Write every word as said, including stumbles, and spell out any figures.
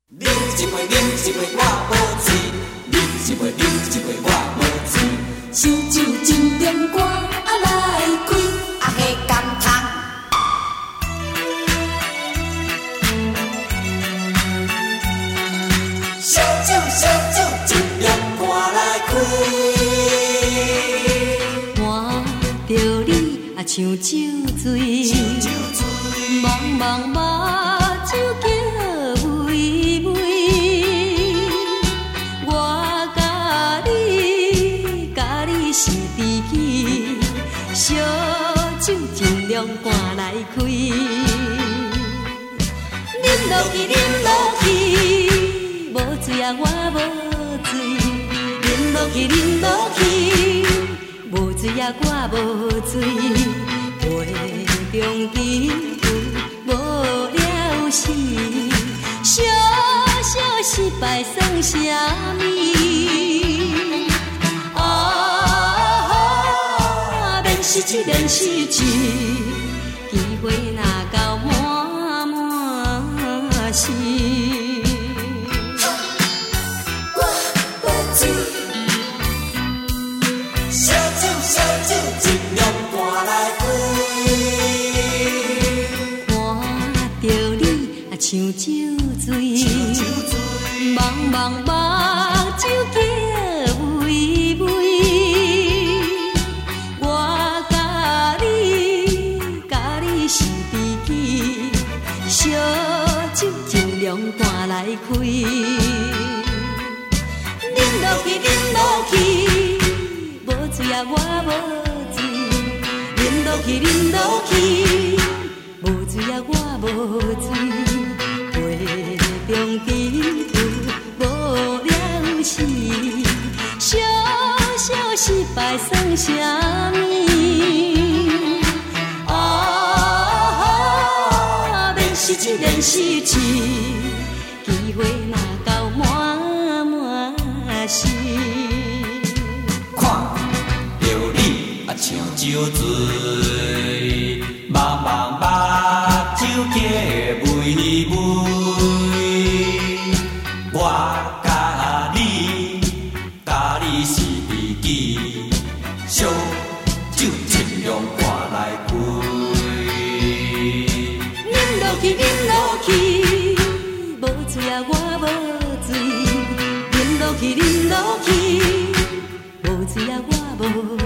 啉一杯，啉一杯，我无醉；啉一杯，啉一杯，我无醉。烧酒真中歌啊来开，啊下甘汤。烧酒，烧酒真中歌来开。 换着你啊像酒醉，茫茫目睭叫微微。我甲你，甲你是知己，烧酒尽量赶来开。啉落去，啉落去，无醉啊我无醉。啉落去，啉落去，无醉啊我无醉。杯中只有无了时，小小失败算啥物？啊，免失志，免失志，机会若到满满是。 我无醉，烧酒，烧酒尽量赶来开。 像酒醉，茫茫目睭叫微微。我甲你，甲你是知己，烧酒尽量赶来开。啉落去，啉落去，无醉啊我无醉。啉落去，啉落去，无醉啊我无醉。中只有无了时，小小失败算啥物？啊，免失志，免失志，机会若到满满是。 看着你啊像酒醉，茫茫目睭叫微微。我甲你，甲你是知己，烧酒尽量赶来开。 啉落去，啉落去，无醉啊我无醉。啉落去，啉落去，无醉啊我无。